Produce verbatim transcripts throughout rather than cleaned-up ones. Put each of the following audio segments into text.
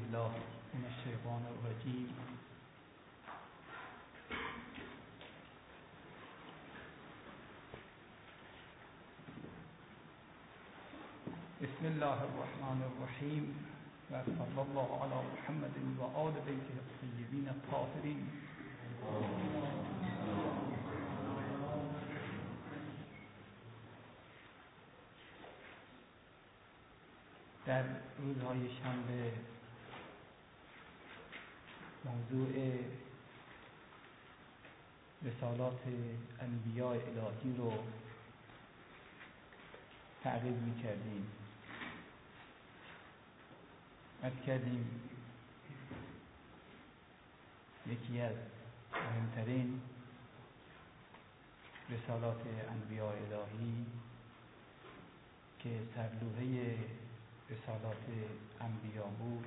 بالله من الشیطان الرجیم. بسم الله الرحمن الرحیم و صلی الله علی محمد و آل بیته الطیبین الطاهرین. در روزهای شنبه موضوع رسالات انبیاء الهی رو تعریف می‌کردیم. عرض کردیم یکی از مهمترین رسالات انبیاء الهی که سرلوحه رسالات انبیا بود،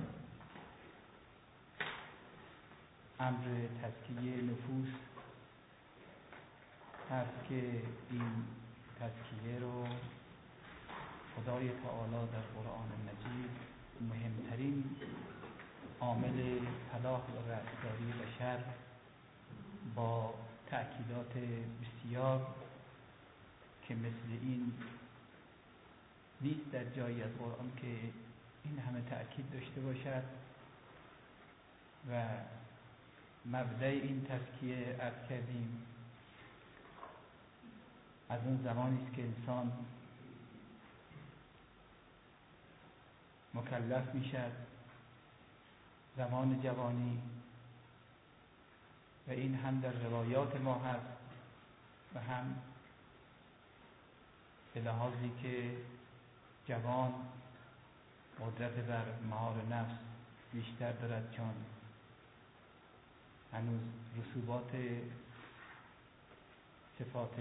امر تزکیه نفوس هست که این تزکیه رو خدای تعالی در قرآن مجید مهمترین عامل فلاح و رستگاری بشر با تأکیدات بسیار که مثل این نیست در جایی از قرآن که این همه تأکید داشته باشد و مبدأ این تزکیه عرض کردیم از اون زمانی است که انسان مکلف میشد، زمان جوانی، و این هم در روایات ما هست و هم به لحاظی که جوان قدرت بر مهار نفس بیشتر دارد، چون هنوز رسوبات صفات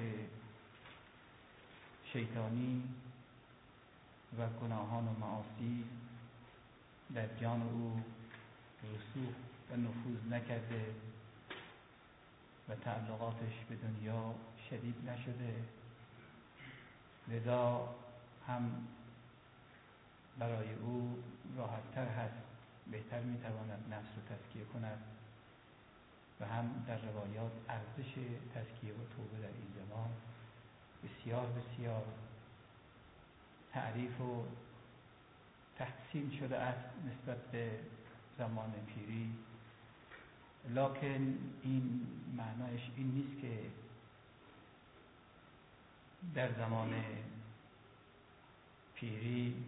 شیطانی و گناهان و معاصی در جان او رسوخ و نفوذ نکرده و تعلقاتش به دنیا شدید نشده، لذا هم برای او راحت‌تر هست، بهتر میتواند نفس رو تزکیه کند و هم در روایات ارزش تزکیه و توبه در این زمان بسیار بسیار تعریف و تحسین شده است نسبت به زمان پیری. لکن این معنایش این نیست که در زمان پیری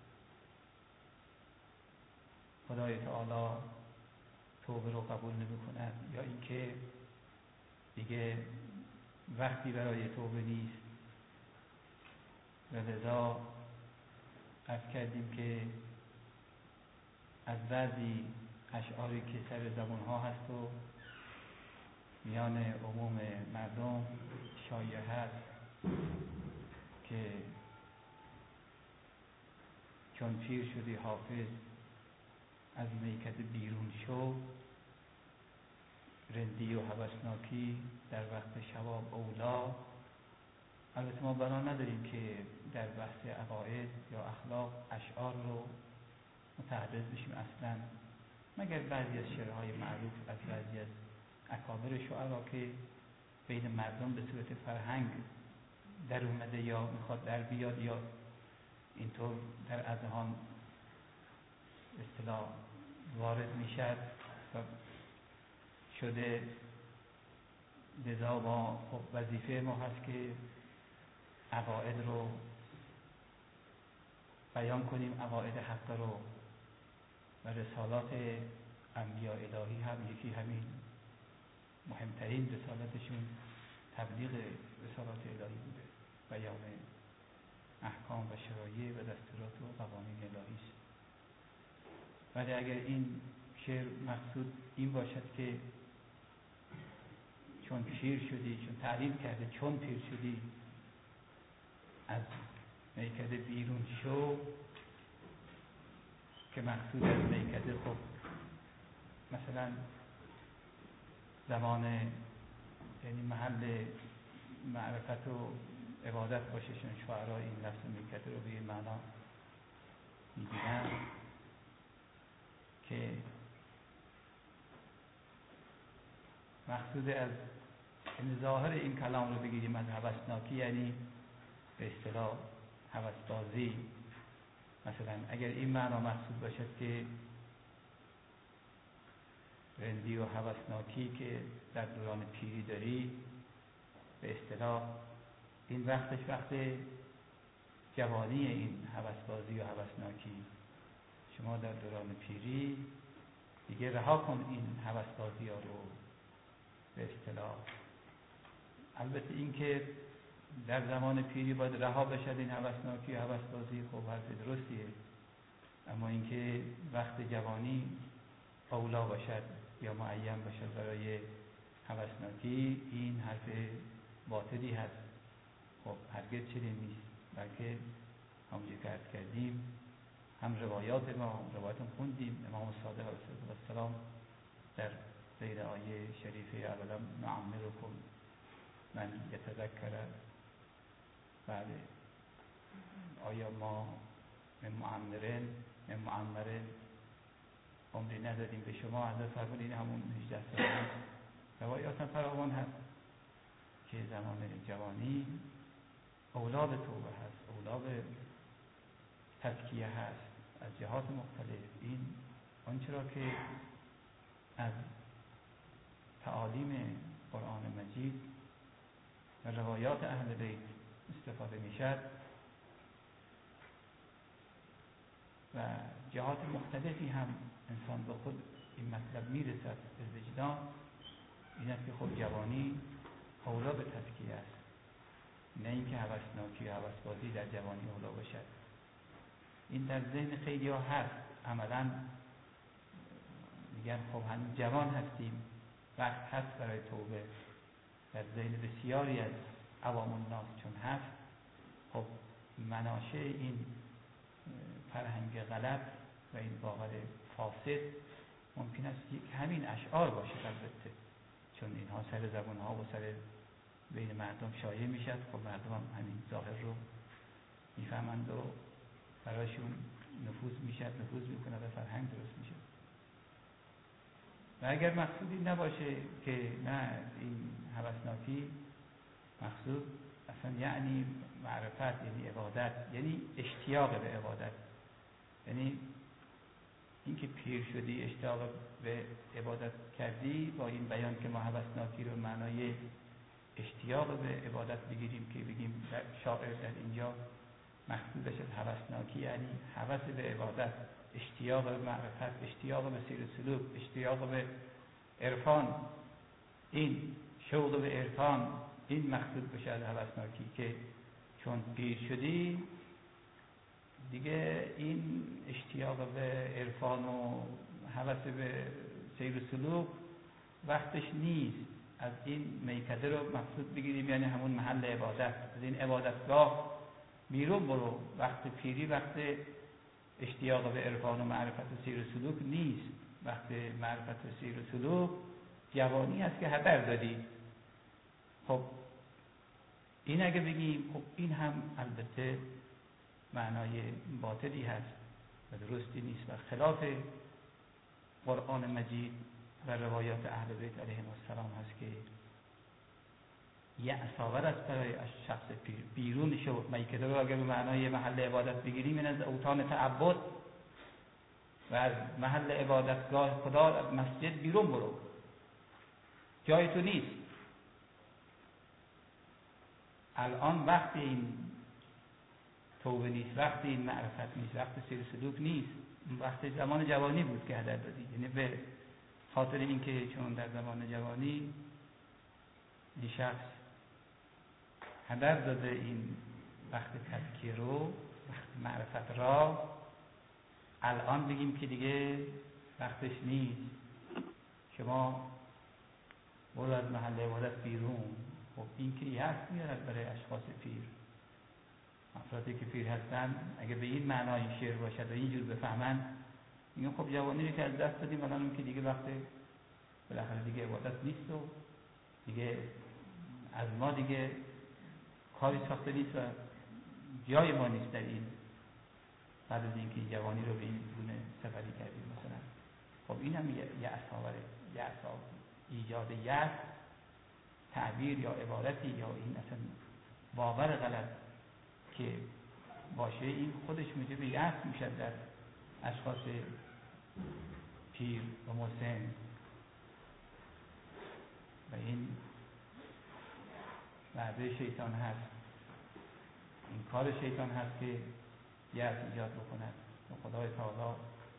خدای تعالی توبه رو قبول نمی کند یا اینکه دیگه وقتی برای توبه نیست. و لذا عرض کردیم که از بعضی اشعاری که سر زبان ها هست و میان عموم مردم شایع هست که چون پیر شدی حافظ از میکده بیرون شو، رندی و هوسناکی در وقت شباب اولا. البته ما بنا نداریم که در بحث عقاید یا اخلاق اشعار رو متعرض بشیم اصلا، مگر بعضی از شعرهای معروف از بعضی از اکابر شعرا که بین مردم به صورت فرهنگ در اومده یا میخواد در بیاد یا اینطور در اذهان اصطلاح وارد میشد و شده. لذا ما خب وظیفه ما هست که عقاید رو بیان کنیم، عقاید حق رو، و رسالات انبیاء الهی هم یکی همین مهمترین رسالتشون تبلیغ رسالات الهی بوده، بیان احکام و شرایع و دستورات و قوانین الهی است. ولی اگر این شعر مقصود این باشد که چون پیر شدی، چون تعلیم کرده چون پیر شدی از میکده بیرون شو، که مقصود از میکده خب مثلا زمان یعنی محل معرفت و عبادت باشه، چون شعرا این لفظ میکده رو به این معنا میگیرن. مقصود از این ظاهر این کلام رو بگیریم از هوسناکی، یعنی به اصطلاح هوسبازی. مثلا اگر این معنا مقصود باشد که رندی و هوسناکی که در دوران پیری داری، به اصطلاح این وقتش وقت جوانی این هوسبازی و هوسناکی. شما در دوران پیری دیگه رها کن این هوسبازی ها رو، به اصطلاح. البته این که در زمان پیری باید رها بشد این هوسناکی و هوسبازی، خب حرف درستیه، اما اینکه وقت جوانی اولا باشد یا معین باشد برای هوسناکی، این حرف باطلی هست. خب هرگز چنین نیست، بلکه همونجور که عرض کردیم هم روایات ما روایات هم خوندیم، امام صادق علیه السلام در غیر آیه شریفه اولا نعمرکم من یتذکر، بله آیا ما من معمرین من معمرین عمری ندادیم به شما؟ حضرت فرمودین همون هجده سال. روایات هم فراوان هست که زمان جوانی اولا به توبه هست، اولا به تزکیه هست از جهات مختلف. این آنچه را که از تعالیم قرآن مجید و روایات اهل بیت استفاده می شد و جهات مختلفی هم انسان به خود این مطلب می رسد به وجدان، این است که خود جوانی اولا به تزکیه است، نه اینکه هوسناکی و هوسبازی در جوانی اولا باشد. این در ذهن خیلی ها هست، عملا میگن خب هنوز جوان هستیم، وقت هست برای توبه. در ذهن بسیاری از عوام الناس چون هست، خب مناشأ این فرهنگ غلط و این باور فاسد ممکن است که همین اشعار باشه البته، چون اینها سر زبان ها و سر بین مردم شایع میشد. خب مردم هم همین ظاهر رو میفهمند و برایشون نفوذ میشد، نفوذ میکنه و فرهنگ درست میشه. و اگر مقصودی نباشه که نه این هوسناکی مقصود اصلا یعنی معرفت، یعنی عبادت، یعنی اشتیاق به عبادت، یعنی اینکه پیر شدی اشتیاق به عبادت کردی، با این بیان که ما هوسناکی رو معنای اشتیاق به عبادت بگیریم که بگیم شاعر در اینجا مقصود بشه هوسناکی یعنی هوس به عبادت، اشتیاق به معرفت، اشتیاق به سیر سلوک، اشتیاق به عرفان، این شوق به عرفان، این مقصود بشه از هوسناکی که چون پیر شدی دیگه این اشتیاق به عرفان و هوس به سیر سلوک وقتش نیست. از این میکده رو مقصود بگیریم، یعنی همون محل عبادت، از این عبادتگاه بیرون برو. وقت پیری وقت اشتیاق به عرفان و معرفت و سیر و سلوک نیست. وقت معرفت و سیر و سلوک جوانی است که هدر دادی. خب این اگه بگیم، خب این هم البته معنای باطلی هست و درستی نیست و خلاف قرآن مجید و روایات اهل بیت علیهم السلام هست که یأس آور است برای شخص پیر بیرون شو. میکده رو اگر به معنای محل عبادت بگیریم، این از اوطان تعبد و از محل عبادتگاه خدا، از مسجد بیرون برو، جای تو نیست. الان وقت این توبه نیست، وقت این معرفت نیست، وقت سیر سلوک نیست. وقت زمان جوانی بود که هدر دادی، یعنی به خاطر اینکه چون در زمان جوانی این شخص هدر داده این وقت تزکیه رو، وقت معرفت را، الان بگیم که دیگه وقتش نیست، شما برو از محل عبادت بیرون. خب این که یأس میارد برای اشخاص پیر. افرادی که پیر هستن اگه به این معنای این شعر باشد و اینجور بفهمن، میگن خب جوانی رو که از دست دادیم، الان که دیگه وقت بالاخره دیگه عبادت نیست و دیگه از ما دیگه کاری ساخته نیست و جای ما نیست در این، بعد از اینکه جوانی رو به این گونه سفری کردیم مثلا. خب این هم یأس آوره، یأس آور ایجاد یأس تعبیر یا عبارتی یا این اصلا باور غلط که باشه این خودش میشه به یأس میشه در اشخاص پیر و مسن و این وعده شیطان هست، این کار شیطان هست که یأس ایجاد بکند و خدای تعالی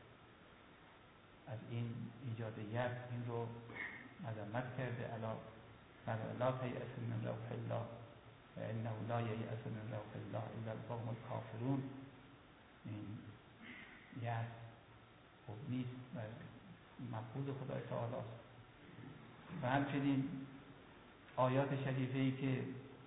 از این ایجاد یأس این رو مذمت کرده. الا فلا تیأس من روح الله و انه لا ییأس من روح الله الا القوم الکافرون. این یأس خوب نیست و مقبول خدای تعالی است. و همچنین آیات شریفه‌ای که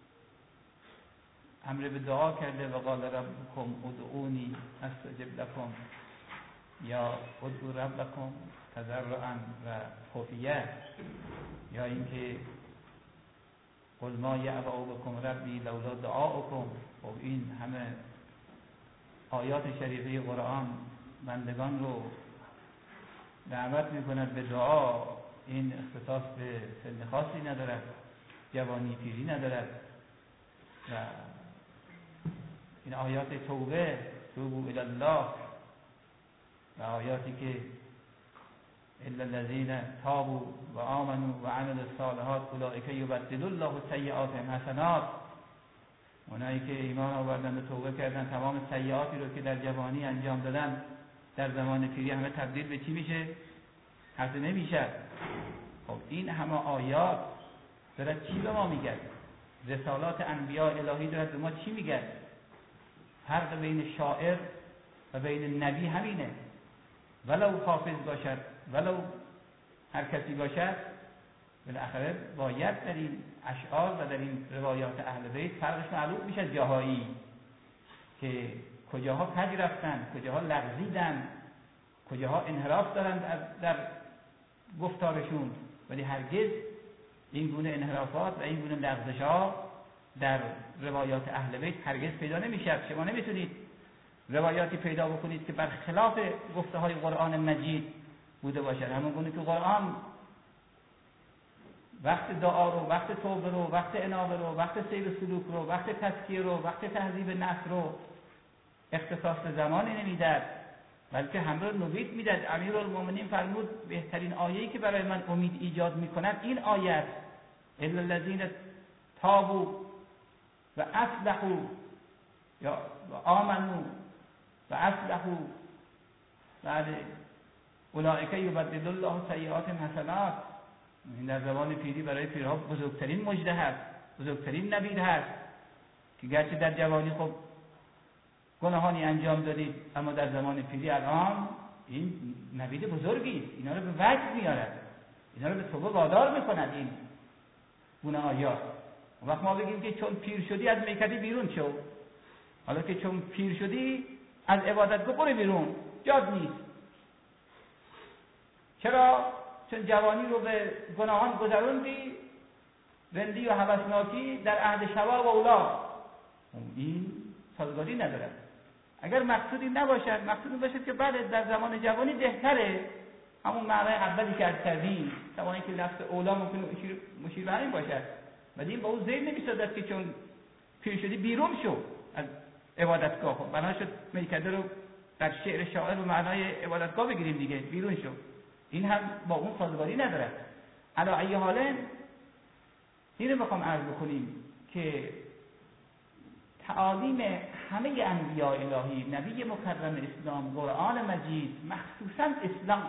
امر به دعا کرده و قال ربکم ادعونی استجب لکم یا ادعو ربکم تضرعا و خفیه، یا اینکه قل ما یعبأ بکم ربی لولا دعاؤکم. و این همه آیات شریفه قرآن بندگان رو دعوت میکند به دعا. این اختصاص به سن خاصی ندارد، جوانی پیری ندارد. و این آیات توبه، توبوا الی الله، و آیاتی که الا الذین تابوا و آمنوا و عملوا الصالحات اولئک یبدل الله سیئاتهم حسنات. اونایی که ایمان آوردن و توبه کردن تمام سیئاتی رو که در جوانی انجام دادن در زمان پیری همه تبدیل به چی میشه؟ حسنه نمیشه. خب این همه آیات داره چی به ما میگه؟ رسالات انبیاء الهی داره به ما چی میگه؟ فرق بین شاعر و بین نبی همینه. ولو حافظ باشد ولو هر کسی باشد، بالاخره باید در این اشعار و در این روایات اهل بیت فرقش معلوم میشه. جاهایی که کجاها کج رفتن، کجاها لغزیدن، کجاها انحراف دارن در گفتارشون، ولی هرگز این گونه انحرافات و این گونه لغزش‌ها در روایات اهل بیت هرگز پیدا نمیشه. شما نمیتونید روایاتی پیدا بکنید که برخلاف گفته های قرآن مجید بوده باشد. همون گونه که قرآن وقت دعا رو، وقت توبه رو، وقت انابه رو، وقت سیر سلوک رو، وقت تزکیه رو، وقت تهذیب نفس رو اختصاص به زمانی نمیداد، بلکه همراه نوید میداد. امیرالمومنین فرمود بهترین آیه‌ای که برای من امید ایجاد میکند این آیه: الا الذین تابوا و اصلحوا یا آمنوا و اصلحوا بعد اولئک یبدل الله سیئاتهم حسنات. این در زبان پیری برای پیرها بزرگترین مژده هست، بزرگترین نوید هست که گرچه در جوانی خب گناهانی انجام دادید، اما در زمان پیری الان این نوید بزرگی است. اینا رو به وجد میارد، اینا رو به توبه وادار میکند این گناه آیات. وقت ما بگیم که چون پیر شدی از میکده بیرون شو، حالا که چون پیر شدی از عبادتگاه برو بیرون، جاد نیست. چرا؟ چون جوانی رو به گناهان گذروندی، رندی و هوسناکی در عهد شباب و اولا. این سازگاری ندارد. اگر مقصودی نباشد، مقصودی باشد که بعد در زمان جوانی بهتره، همون معنای اولی که از کردیم، زمانی که لفظ اولا ممکنه مشیر به همین باشد، ولی این با اون زیر نمی‌سازد که چون پیر شدی بیرون شو از عبادتگاه. خب بنا شد میکده رو در شعر شاعر و معنای عبادتگاه بگیریم دیگه، بیرون شو. این هم با اون سازگاری ندارد. علی ای حال اینو بخوام عرض بکنیم که تعالیم همه انبیاء الهی، نبی مکرم اسلام، قرآن مجید، مخصوصا اسلام،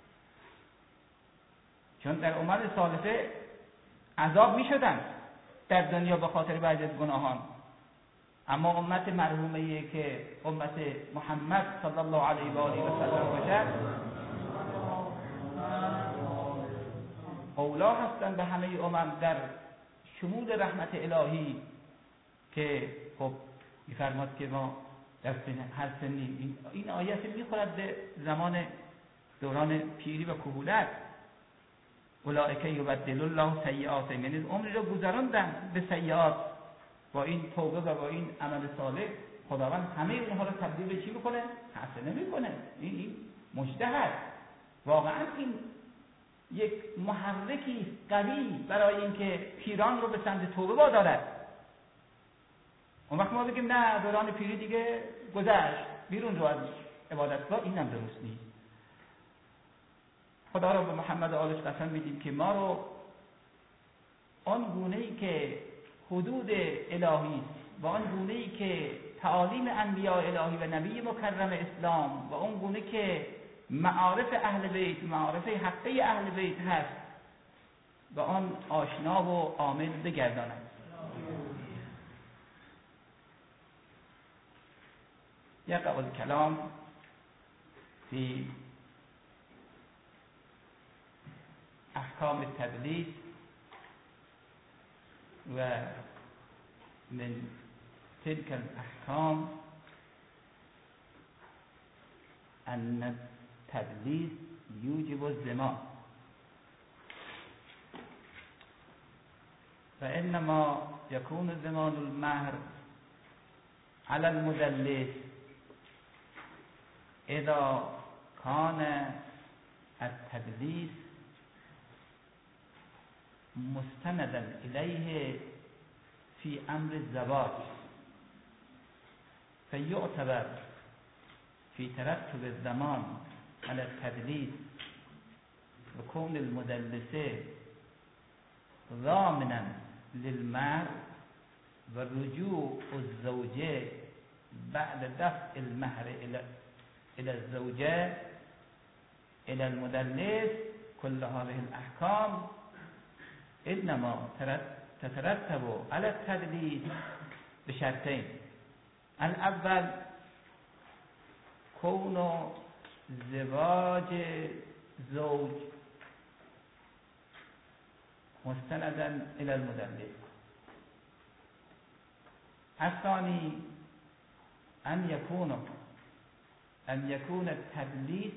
چون در امت سالفه عذاب می شدن در دنیا به خاطر بعضی از گناهان، اما امت مرحومه که امت محمد صلی الله علیه و آله و سلم باشد اولا هستند به همه امم در شمول رحمت الهی، که خب می‌فرماد که ما در سن هر سنی این, این آیت می‌خورد به زمان دوران پیری و کهولت. اولئک یبدل الله سیئاتهم، یعنی عمری رو گذراندن به سیئات. با این توبه و با این عمل صالح خداوند همه اونها رو تبدیل به چی می‌کنه؟ حسنه می‌کنه. این این مجده هست. واقعا این یک محرکی قوی برای اینکه پیران رو به سمت توبه وادارد. اون وقت ما بگیم نه دوران پیری دیگه گذشت، بیرون رو از عبادتگاه، اینم درست نیست. خدا رو به محمد و آلش قسم میدیم که ما رو آن گونه‌ای که حدود الهی است و آن گونه‌ای که تعالیم انبیاء الهی و نبی مکرم اسلام و اون گونه که معارف اهل بیت، معارف حقه اهل بیت هست و آن آشنا و عامل بگرداند. يقع الكلام في أحكام التدليس، ومن تلك الأحكام أن التدليس يوجب الزمان، فإنما يكون زمان المهر على المدلس إذا كان التدليس مستندا إليه في أمر الزواج، فيعتبر في ترتب الزمان على التدليس وكون المدلس ضامنا للمهر ورجوع الزوجة بعد دفع المهر إلى إلى الزوجة إلى المدلس. كل هذه الأحكام إنما تترتب على التدليس بشرطين: الأول كون زواج زوج مستندا إلى المدلس، الثاني أن يكون أن يكون التدليس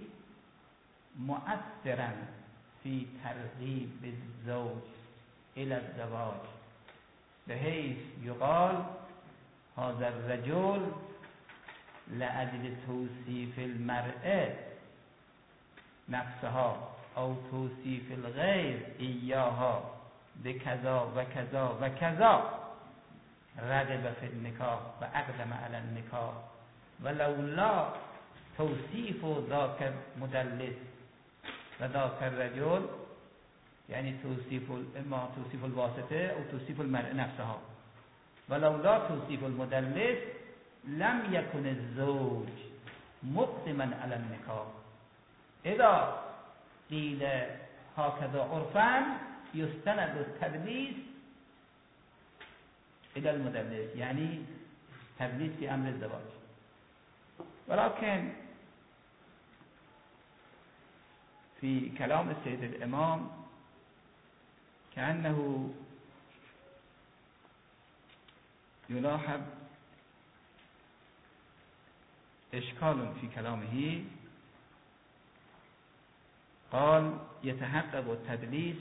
مؤثرا في ترغيب الزوج إلى الزواج، بحيث يقال هذا الرجل لأجل توصيف المرأة نفسها أو توصيف الغير إياها بكذا وكذا وكذا رغب في النكاح وأقدم على النكاح، ولولا توصيف ذاك المدلس وذاك الرجل، يعني توصيف إما توصيف الواسطة أو توصيف المرأة نفسها، ولولا توصيف المدلس لم يكن الزوج مقدما على النكاح. إذا قيل هكذا عرفا يستند التدليس إلى المدلس، يعني تدليس في أمر الزواج. ولكن في كلام السيد الإمام كأنه يلاحظ إشكال في كلامه. قال يتحقق التدليس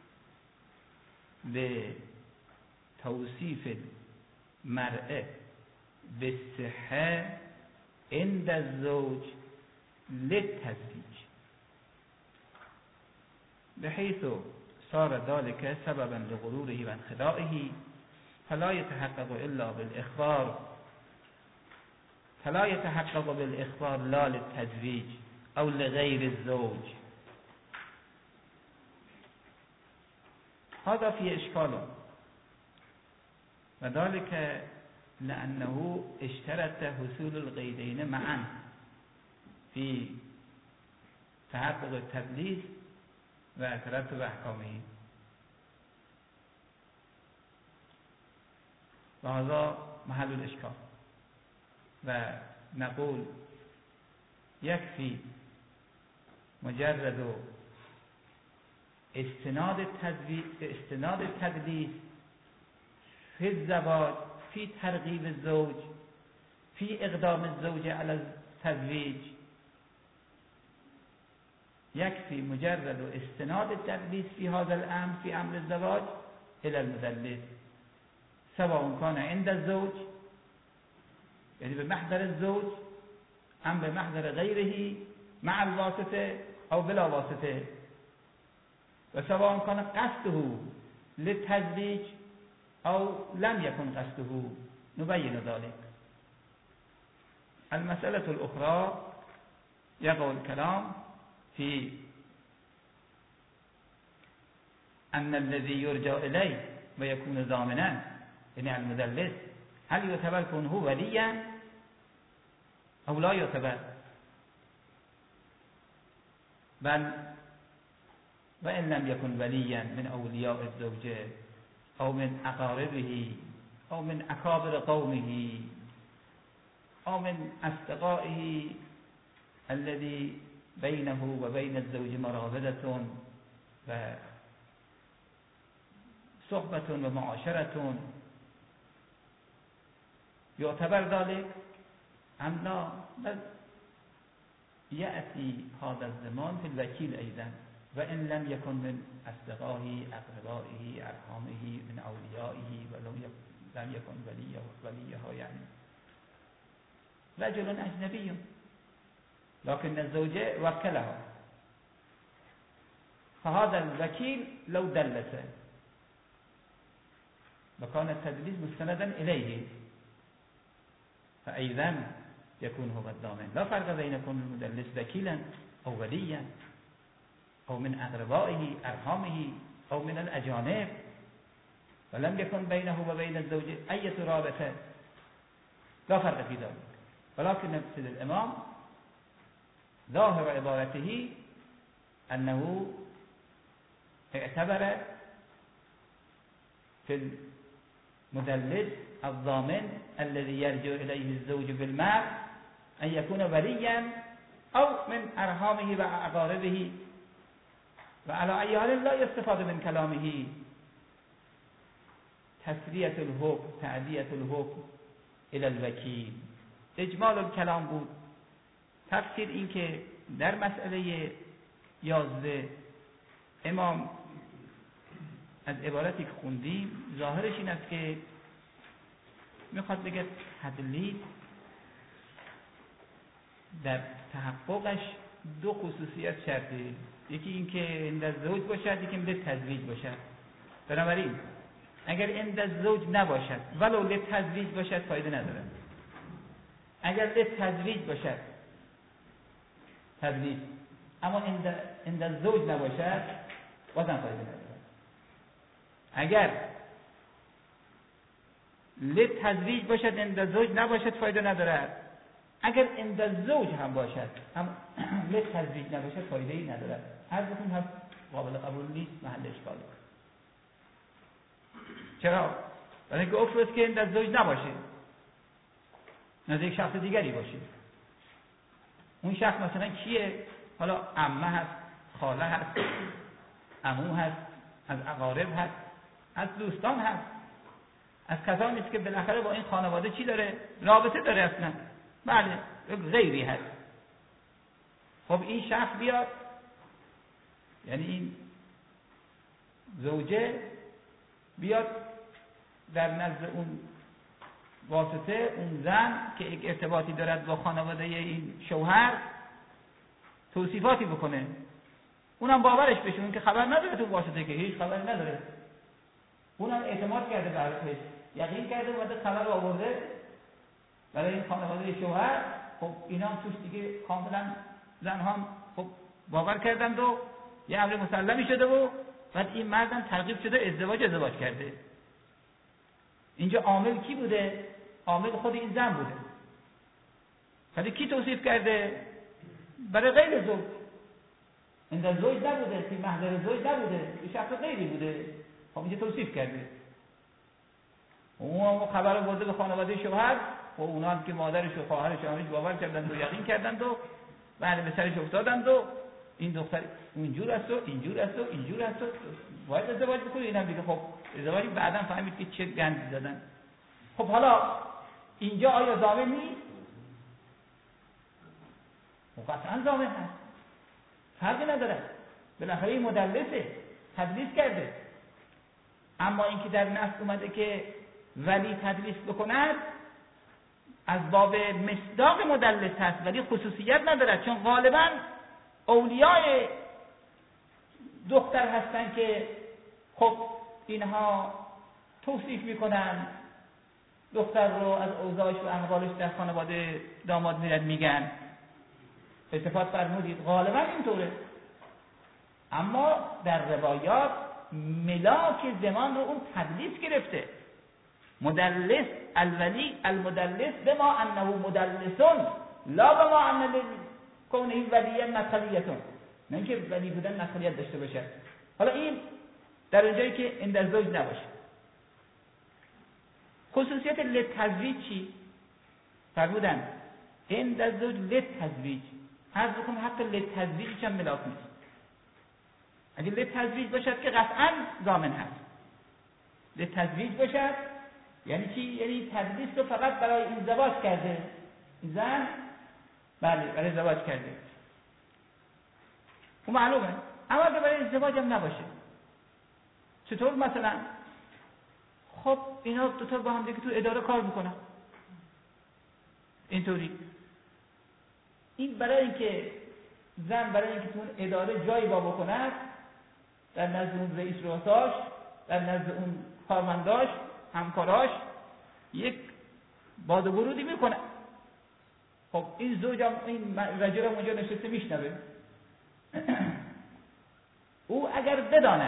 بتوصيف المرأة بالصحة عند الزوج للتزويج، بحيث صار ذلك سببا لغروره وانخداعه، فلا يتحقق إلا بالإخبار فلا يتحقق بالإخبار لا للتزويج أو لغير الزوج. هذا فيه إشكال، وذلك لأنه اشترط حصول القيدين معا في تحقق التدليس وترتب أحكامه، وهذا محل الإشكال. ونقول يكفي مجرد استناد التدليس استناد التدليس في الزواج في ترغيب الزوج في إقدام الزوجة على التزويج، يكفي مجرد استناد التدليس في هذا الأمر في أمر الزواج إلى المدلس، سواء كان عند الزوج يعني بمحضر الزوج أم بمحضر غيره مع الواسطة أو بلا واسطة. و سواء کان قصده للتزویج او لم یکن قصده نبین ذلك. المسألة الأخرى يقع الكلام في أن الذي يرجع إليه ويكون ضامنا يعني المدلس هل يعتبر كونه وليا أو لا يعتبر؟ بل وإن لم يكن وليا من أولياء الزوجة أو من أقاربه أو من أكابر قومه أو من أصدقائه الذي بينه وبين الزوج مراودة وصحبة ومعاشرة يعتبر ذلك أم لا؟ بل يأتي هذا الزمان في الوكيل أيضا وإن لم يكن من أصدقائه أقربائه أرحامه من أوليائه ولم يكن وليه وليها يعني رجل أجنبي لكن الزوجة وكلها، فهذا الوكيل لو دلس وكان التدليس مستندا إليه فأيضا يكون هو الضامن. لا فرق بين يكون المدلس وكيلا أو وليا أو من أقربائه أرحامه أو من الأجانب ولم يكن بينه وبين الزوج أي رابطة، لا فرق في ذلك. ولكن نفسد الإمام ظاهر عبارته أنه اعتبر في المدلس الضامن الذي يرجع إليه الزوج بالمال أن يكون وليا أو من أرحامه وأقاربه، وعلى أي حال لا يستفاد من كلامه تسریة الحكم تعدیة الحكم إلى الوکیل. اجمال الکلام بود. تفسیر این که در مسئله یازده امام از عبارتی که خوندیم ظاهرش این است که میخواد بگه تدلیس در تحققش دو خصوصیت شرطه، یکی این که عند زوج باشد، یکی عند تزویج باشد. بنابراین اگر عند زوج نباشد ولو لتزویج باشد فایده نداره، اگر لتزویج باشد تدلیس اما عند عند زوج نباشد بازم فایده نداره. اگر لتزویج باشد عند زوج نباشد فایده نداره، اگر عند زوج هم باشد هم لتزویج نباشد فایده ای نداره. هر دوتون هم قابل قبول نیست، محل اشکاله. چرا؟ برای اینکه افرض که عند زوج نباشه، نزدیک شخص دیگری باشه. اون شخص مثلا کیه؟ حالا عمه هست، خاله هست، عمو هست، از اقارب هست، از دوستان هست، از کسانی است که بالاخره با این خانواده چی داره؟ رابطه داره اصلا. بله، غیری هست. خب این شخص بیاد، یعنی این زوجه بیاد در نزد اون واسطه، اون زن که یک ارتباطی دارد با خانواده این شوهر توصیفاتی بکنه، اونم باورش بشه، اون که خبر نداره تو واسطه، که هیچ خبری نداره، اونم اعتماد کرده به حرفش، یقین کرده اومده خبر آورده برای این خانواده شوهر. خب اینا هم توش دیگه کاملا زنها خب باور کردند و یه امر مسلمی شده و بعد این مردم ترغیب شده ازدواج ازدواج کرده. اینجا عامل کی بوده؟ عامل خود این زن بوده. ولی کی توصیف کرده؟ برای غیر زوج. این زوج نبوده، که محضر زوج نبوده، این شخص غیری بوده. خب اینجا توصیف کرده. اون خبر برده به خانواده شوهر و اونا هم که مادرش و خواهرش همش باور کردند و یقین کردند و بعد به سرش افتادند و این دختر اینجور است و اینجور است و اینجور است و باید ازدواج بکنه. اینم دیگه خب ازدواجی بعداً فهمید که چه گندی زدن. خب حالا اینجا آیا ضامن نیست؟ قطعاً ضامن هست، فرقی نداره. بالاخره این مدلسه، تدلیس کرده. اما اینکه در نص اومده که ولی تدلیس بکند از باب مصداق مدلس هست، ولی خصوصیت ندارد، چون غالباً اولیای دختر هستن که خب اینها توصیف میکنن دختر رو از اوضاعش و احوالش در خانواده داماد میرن میگن، التفات فرمودید غالبا اینطوره. اما در روایات ملاک زمان رو اون تدلیس گرفته. مدلس الولی المدلس بما انه مدلسون لا بما انه کونه ولیه نقلیتون، نه اینکه ولی بودن نقلیت داشته باشه. حالا این در اونجایی که این در زوج نباشه. خصوصیت لتزویج چی؟ فرمودن این در زوج لتزویج، عرض بکنم حتی لتزویج هم ملاک نیست. اگه لتزویج باشد که قطعا ضامن هست. لتزویج باشد یعنی چی؟ یعنی تدلیس رو فقط برای ازدواج کرده این زن، بله برای ازدواج کرده، اون معلومه. اما اگه برای ازدواج هم نباشه چطور؟ مثلا خب اینا دوتا با هم دیگه تو اداره کار میکنن اینطوری، این برای اینکه زن برای اینکه تو اون اداره جایی با بکند در نزد اون رئیس رؤساش، در نزد اون کارمنداش، همکاراش یک باد و برودی میکنه. خب این زوجم این رجل هم اونجا نشسته میشنوه. او اگر بداند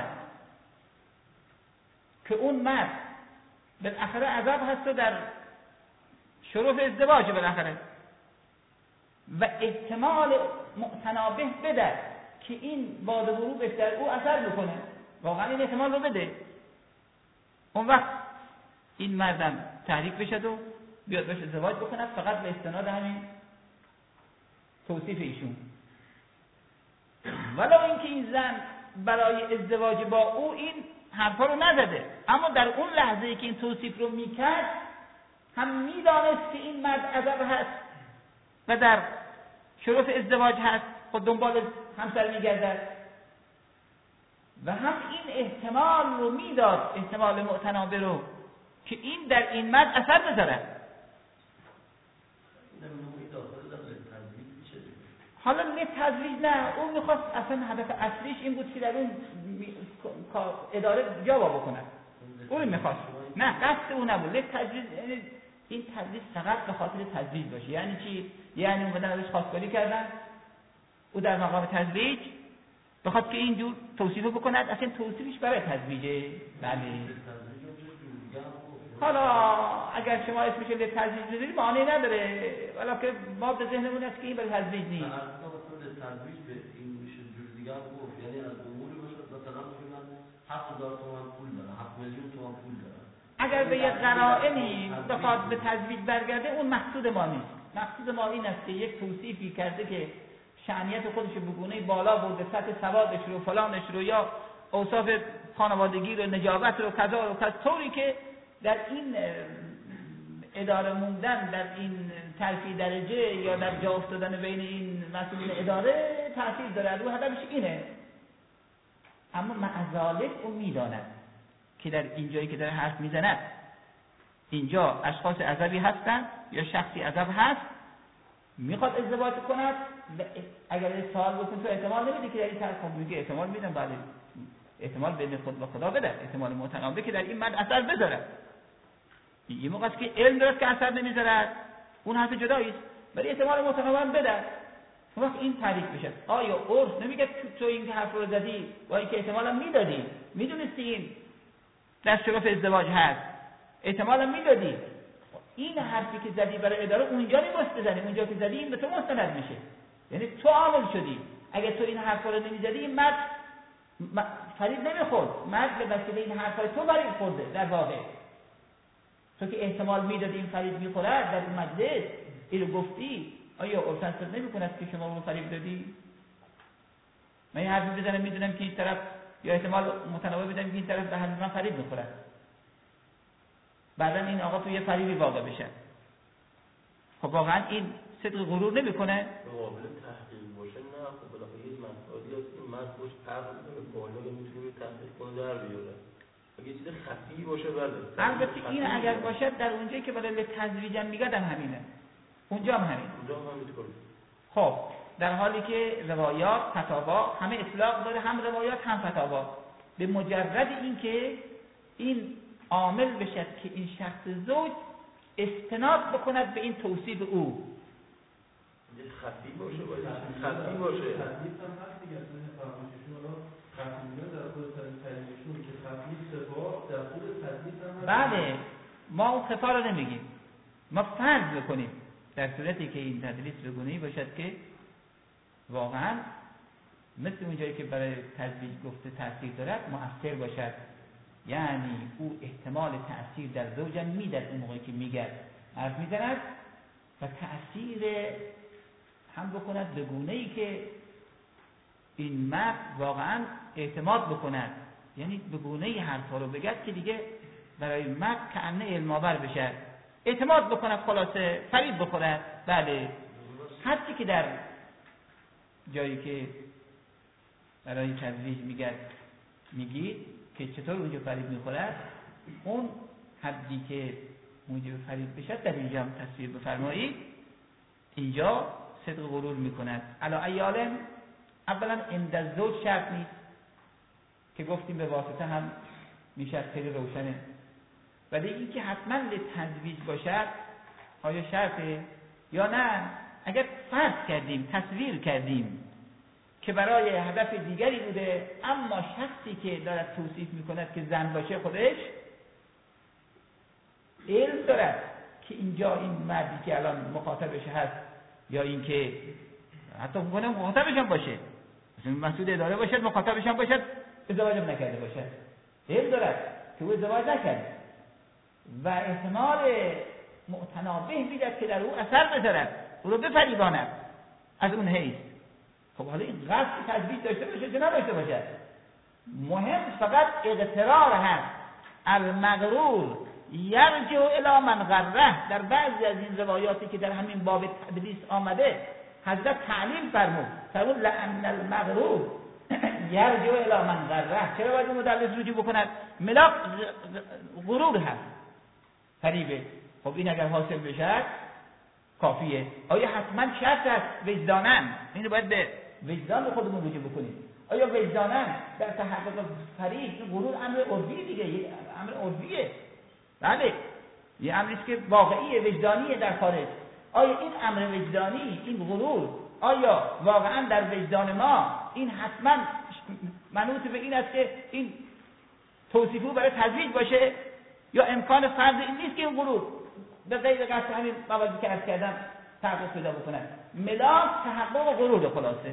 که اون مرد بالاخره عذاب هست و در شروع ازدواج بالاخره و احتمال متنابه بده که این باد و برود در او اثر بکنه، واقعا این احتمال رو بده، اون وقت این مردم تحریک بشد و بیاد باش ازدواج بکند فقط به استناد همین توصیف ایشون. ولو اینکه این زن برای ازدواج با او این حرفا رو نزده، اما در اون لحظه که این توصیف رو میکرد هم میدانست که این مرد عذاب هست و در شرف ازدواج هست، خود دنبال همسر میگردد و هم این احتمال رو میداد، احتمال معتنابه رو، که این در این مرد اثر بذاره. حالا لتزویج نه، اون میخواست اصلا هدف اصلیش این بود که در اون اداره جا با بکنه، اون میخواست، نه قصد اون نبود. لتزویج این تدلیس فقط به خاطر تزویج باشه. یعنی چی؟ یعنی اومدن ازش خواستگاری کردن، او در مقام تزویج بخواد که اینجور توصیف بکند، اصلا توصیفش برای تزویجه. بله حالا اگر شما اسمش لتزویج بذارید معنی نداره، ولی که ما به ذهنمون است که این برای تزویج نیست. تزویج به این میشه جور دیگه گفت، یعنی از اموری باشه مثلا من هفت هزار تومان پول دارم، هفت میلیون تومان پول دارم، اگر به یک قرائنی بخواد به تزویج برگرده اون مقصود ما نیست. مقصود ما این است که یک توصیفی کرده که شأنیت خودش به گونه بالا برده، سطح سوادش رو فلانش رو یا اوصاف خانوادگی رو، نجابت رو، کذا رو، کذا، طوری که در این اداره موندن، در این ترفیع درجه یا در جا افتادن بین این مسئولین اداره تاثیر داره. رو هدفش اینه. اما معذالک اون میداند که در این جایی که داره حرف میزند اینجا اشخاص عذبی هستن یا شخصی عذب هست، میخواد ازدواج کند و اگر سوال بکن تو احتمال نمیده که در این طرف میگه احتمال میدم، بله احتمال بین خود و خدا بده، احتمال متنابه که در این مرد اثر بذاره. این موقع است که علم داره که اثر نمیذاره، اون حرف جدایی است، ولی احتمال متنابه بده. وقت این تعریف بشه. آیا عرف نمیگه تو این حرف رو زدی با اینکه احتمالا میدادی، میدونستی این در شرف ازدواج هست، احتمالا میدادی، این حرفی که زدی برای اداره اونجا نمیست بزنی، اونجا که زدی این به تو مستند میشه، یعنی تو عامل شدی. اگه تو این حرف رو نمیزدی این مرد فرید نمیخورد، مرد به وسیله این حرفای تو فرید خورده. در واقع تو که احتمال میدادی این فرید میخورد در این مجلس اینو گفتی، آیا عرف تصدیق نمیکند که شما اون فرید دادی؟ من این حرفی بزنم میدونم که این طرف یا احتمال متناوب بدم که این طرف به همین من فرید میخورد، بعدا این آقا تو یه فریبی واقع بشه. خب واقعا این صدق غرور نمیکنه؟ مقابل تحقیق باشه نه، خب بالاخره یه مسائلی هست این مرد باش عقل داره، بالا میتونه تحقیق کنه در بیاره. اگه چیز خفی باشه بله. البته این اگر باشد در اونجایی که برای تزویجم میگادم همینه، اونجا هم همین. اونجا هم همینطوره. خب در حالی که روایات فتاوا همه اطلاق داره، هم روایات هم فتاوا، به مجرد اینکه این عامل بشد که این شخص زوج استناد بکند به این توصیف او، خفی باشه باید خفی باشه خفیف هم هست دیگه، اصلا فرمایششون حالا خفیفیت در خود تدریجشون که خفیف سبا در خود تدریج هم هست. بله، ما اون خفا رو نمیگیم، ما فرض بکنیم در صورتی که این تدریس به گونه‌ای باشد که واقعا مثل اون جایی که برای تزویج گفته تأثیر دارد مؤثر باشد، یعنی او احتمال تأثیر در زوجم میدهد اون موقعی که میگه حرف میزند و تأثیر هم بکند به گونه‌ای که این مرد واقعا اعتماد بکند، یعنی به گونه‌ای حرفا رو بگد که دیگه برای مرد کأنه علم آور بشه، اعتماد بکند، خلاصه فریب بخورد. بله، حتی که در جایی که برای تزویج میگه میگید که چطور اونجا فریب میخورد، اون حدی که موجب فریب بشه در اینجا هم تصویر بفرمایید، اینجا صدق غرور میکند. علا ایالم اولا عند الزوج شرط نیست که گفتیم به واسطه هم میشه، خیلی روشنه، ولی این که حتما لتزویج باشد آیا شرطه یا نه؟ اگر فرض کردیم تصویر کردیم که برای هدف دیگری بوده، اما شخصی که دارد توصیف میکند که زن باشه خودش علم دارد که اینجا این مردی که الان مخاطبش هست یا این که حتی میکنه مخاطبش هم باشه، مثلا مسئول اداره باشد مخاطبش هم باشد، ازدواج هم نکرده باشد، علم دارد که او ازدواج نکرده و احتمال متنابه میدهد که در او اثر بذارد، او رو بفریباند از اون حیث. خب حالا این قصد تجویز داشته باشه چه نداشته باشه، مهم فقط اغترار هست. المغرور یرجع الی من غره. در بعضی از این روایاتی که در همین باب تدلیس آمده حضرت تعلیم فرمود، فرمود لأن المغرور یرجع الی من غره. چرا باید مدلس رجوع بکند؟ ملاک غرور هست، فریبه. خب این اگر حاصل بشه کافیه. آیا حتما شرط است وجدانن؟ اینو باید به وجدان به خودمون رجوع بکنیم. آیا وجدانن در تحقق فریب؟ غرور امر عرفی دیگه، یه امر عرفیه. بله، یه امری است که واقعیه، وجدانیه در خارج. آیا این امر وجدانی، این غرور، آیا واقعا در وجدان ما این حتما منوط به این است که این توصیفو برای تزویج باشه، یا امکان فرض این نیست که این غرور به غیر قصد همین مواردی که عرض کردم تحقق پیدا بکنن؟ ملاک تحقق غرور خلاصه.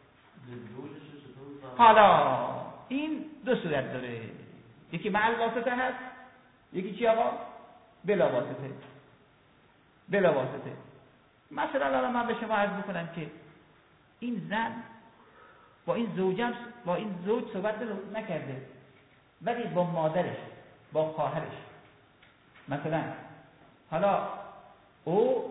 حالا این دو صورت داره، یکی مع الواسطه هست، یکی چی آقا؟ بلا واسطه. بلا واسطه. مثلا الان من به شما عرض بکنم که این زن با این زوجم با این زوج صحبت نکرده، ولی با مادرش، با خواهرش مثلا، حالا او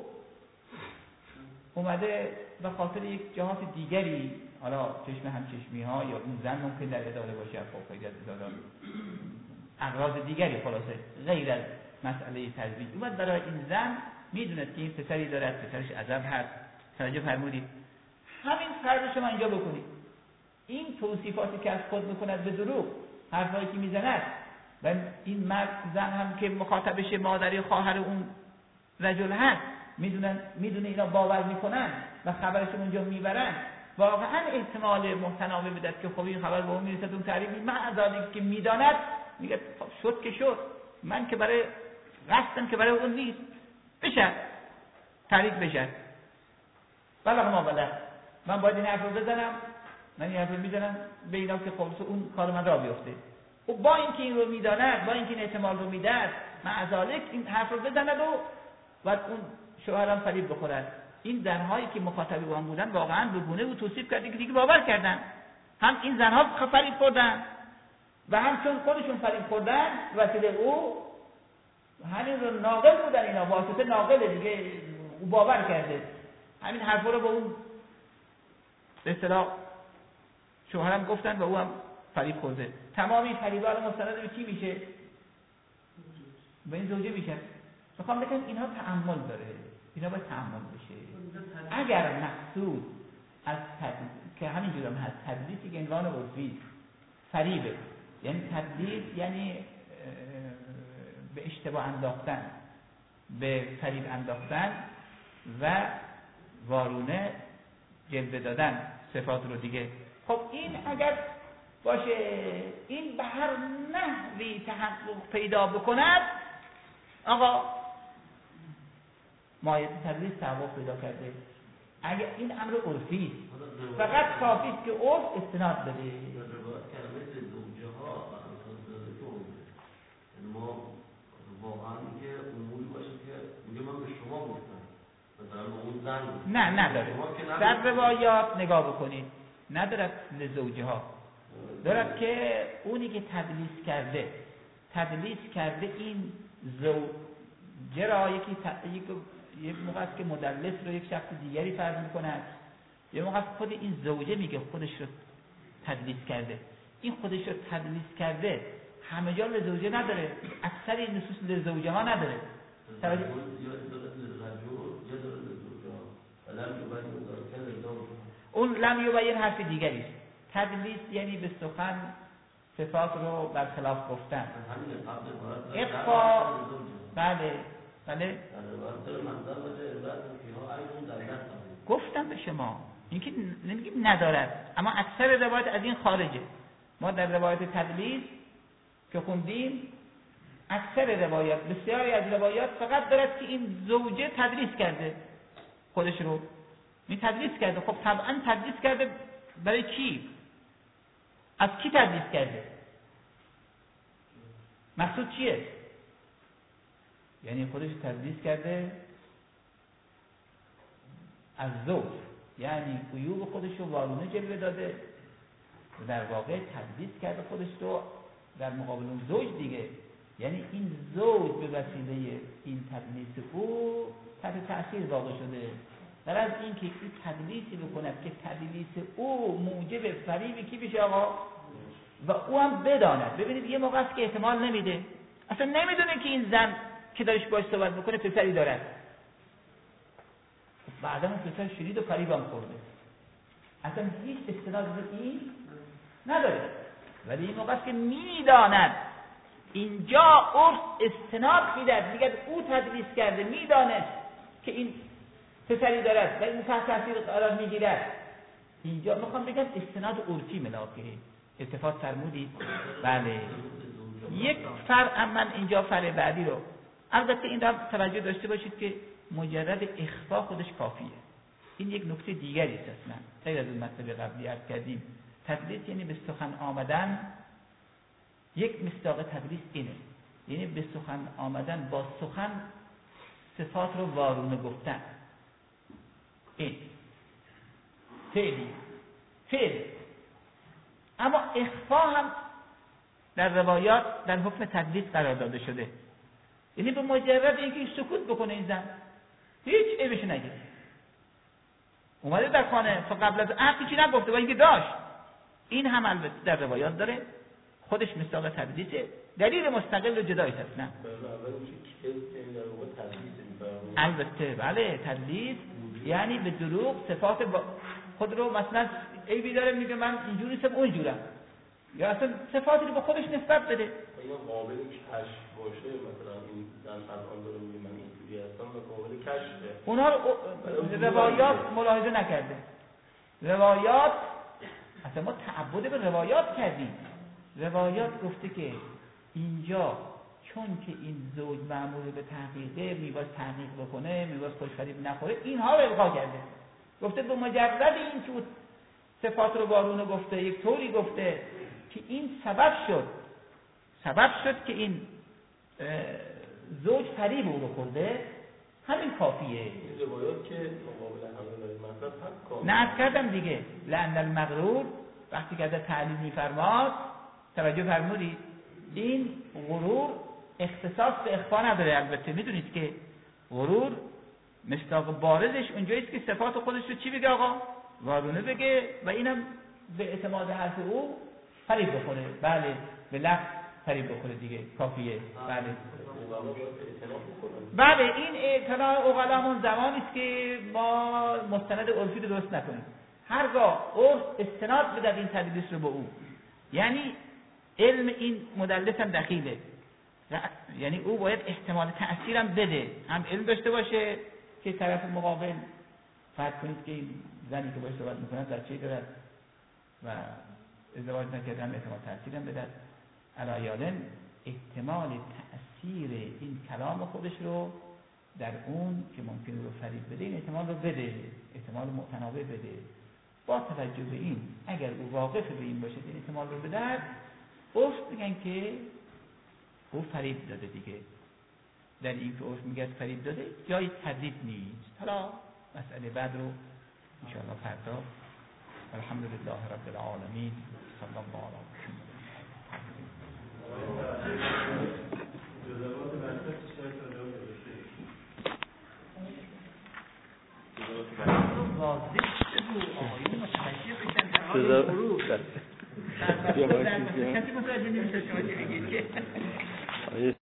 اومده به خاطر یک جهات دیگری، حالا چشم همچشمی ها یا اون زن ممکن در اداره باشه، خب خیلی از اداره اغراض دیگری خلاصه غیر از مسئله تزویج، اومد برای این زن میدوند که این پسری دارد، پسرش عزب هست، توجه فرمودید. همین فرض شما اینجا بکنید، این توصیفاتی که از خود میکند به دروغ، حرفایی که میزند، و این مرد زن هم که مخاطبش مادری خواهر اون رجل هست، میدونن میدونه اینا باور میکنن و خبرشون اونجا میبرن، واقعا احتمال محتمل میداد که خب این خبر به اون میرسد، اون تعریف معذالی که میداند میگه خب شد که شد، من که برای قصدم که برای اون نیست، بشه تعریف بشه. بله ما بله من باید این حرف رو بزنم، من این حرف رو میزنم به اینا که خب اون کار من را بیفته. و با اینکه این رو میداند، با اینکه این احتمال رو میداد، معذالک این حرف رو بزند و بعد اون شوهرم فریب بخورد. این زنهایی که مخاطب با هم بودن واقعا به گونه بود توصیف کردن که دیگه باور کردن، هم این زنها فریب خوردن و هم چون خودشون فریب خوردن وسیله او همین رو ناقل بودن، اینا واسطه ناقله دیگه، او باور کرده همین حرف رو به اون به اصطلاح شوهرم گفتن و او هم فریب خورده. تمام این فریبا رو مستند به کی میشه؟ به این زوجه میشه. میخوام بگم اینها تأمل داره، اینا باید تأمل بشه. اگر مقصود از تدلیس که همینجور هم هست، تدلیسی که عنوان عرفی فریبه، یعنی تدلیس یعنی به اشتباه انداختن، به فریب انداختن و وارونه جلوه دادن صفات رو دیگه. خب این اگر باشه این به هر نحوی تحقق پیدا بکند، آقا مایه تدلیس تحقق پیدا کرده. اگر این امر عرفی فقط کافی است که عرف استناد بده. ما واقعا که اموری باشه که میگه من به شما گفتم مثلا به اون زن نه نداره. در روایات نگاه بکنید ندارد لزوجه ها، دارد که اونی که تدلیس کرده تدلیس کرده این زوجه را یکی یک موقع است که مدلس رو یک شخص دیگری فرض میکند، یک موقع است خود این زوجه میگه خودش رو تدلیس کرده. این خودش رو تدلیس کرده همه جا لزوجه نداره، اکثر این نصوص لزوجه ها نداره. توجه اون لم یبین حرف دیگری است. تدلیس یعنی به سخن صفات رو برخلاف گفتن. اخفا بله بله گفتم به شما اینکه نمیگیم ندارد، اما اکثر روایت از این خارجه. ما در روایت تدلیس که خوندیم اکثر روایات، بسیاری از روایات فقط دارد که این زوجه تدلیس کرده خودش رو، این تدلیس کرده. خب طبعا تدلیس کرده برای کی؟ از کی تدلیس کرده؟ مقصود چیه؟ یعنی خودش تدلیس کرده از زوج، یعنی عیوب خودش رو وارونه جلوه داده و در واقع تدلیس کرده خودش رو در مقابل اون زوج دیگه. یعنی این زوج به وسیله این تدلیس او تحت تأثیر واقع شده. در از این که این تدلیسی بکند که تدلیس او موجب فریبی کی بشه آقا و او هم بداند. ببینید یه موقع است که احتمال نمیده، اصلا نمیدونه که این زن که دارش باش صحبت میکنه پسری دارد، بعدا اون پسر شدید و فریب هم خورده، اصلا هیچ استناد به این نداره. ولی این موقع است که میداند، اینجا عرف استناد میدهد، میگه او تدلیس کرده، میدانست که این پسری دارد و این تحت تاثیر قرار میگیرد. اینجا میخوام بگم استناد عرفی ملاقه اتفاق فرمودید. بله یک فرع من اینجا فرع بعدی رو البته این را توجه داشته باشید که مجرد اخفا خودش کافیه. این یک نکته دیگری است اصلا غیر از اون مطلب قبلی عرض کردیم. تدلیس یعنی به سخن آمدن، یک مصداق تدلیس اینه، یعنی به سخن آمدن با سخن صفات رو وارونه گفتن. این فعلی فعل. اما اخفا هم در روایات در حکم تدلیس قرار داده شده، یعنی به مجرد اینکه سکوت بکنه این زن هیچ عیبش نگیره، اومده در خانه قبل از عقد چی نگفته با اینکه داشت. این هم البته در روایات داره، خودش مصداق تدلیسه، دلیل مستقل و جدایی هست. نه البته بله تدلیس یعنی به دروغ صفات خود رو مثلا عیبی داره میگه من اینجوری نیستم اونجورم، یا اصلا صفاتی رو به خودش نسبت بده. اینا قابل کشف باشه، مثلا این زن الان داره میگه من اینجوری هستم و قابل کشفه. اونها رو روایات ملاحظه نکرده. روایات اصلا ما تعبد به روایات کردیم. روایات گفته که اینجا چون که این زوج مأمور به تحقیقه، میواز تحقیق بکنه، میواز خوشفریب نخوره، اینها رو القا کرده. گفته به مجرد این که صفات رو وارونه گفته، یک طوری گفته که این سبب شد سبب شد که این زوج فریب او رو خورده، همین کافیه. این روایات که مقابل همه مطلب هم کافیه. نه از کردم دیگه لعن المغرور وقتی که از تعلیل میفرماد توجه فرمودید این غرور اختصاص به اخفا نداره. البته میدونید که غرور مصداق بارزش اونجاییست که صفات خودش رو چی بگه آقا؟ وارونه بگه و اینم به اعتماد حرف او فریب بخوره. بله به لفظ فریب بخوره دیگه کافیه. بله بله این اعتناع عقلا همون زمانی است که ما مستند عرفی رو درست نکنیم. هرگاه عرف استناد بده این تدلیس رو به او، یعنی علم این مدلس هم دخیله، یعنی او باید احتمال تأثیر هم بده، هم علم داشته باشه که طرف مقابل فرض کنید که این زنی که باش صحبت میکنن بچه‌ای دارد و ازدواج نکرده، هم احتمال تأثیر هم بده، علایالن احتمال تأثیر این کلام خودش رو در اون که ممکنه رو فریب بده این احتمال رو بده، احتمال متناوب بده. با توجه به این اگر او واقف به این باشه این احتمال رو بده، عرف میگن که او فریب داده دیگه. در این که عرف میگه فریب داده جای تردید نیست. حالا مسئله بعد رو ان شاء الله فردا. الحمدلله رب العالمین، صلی الله علی محمد. واضح شد آقایون متوجه بشن در حال فروغ کسی متوجه نمیشه شما چی میگید که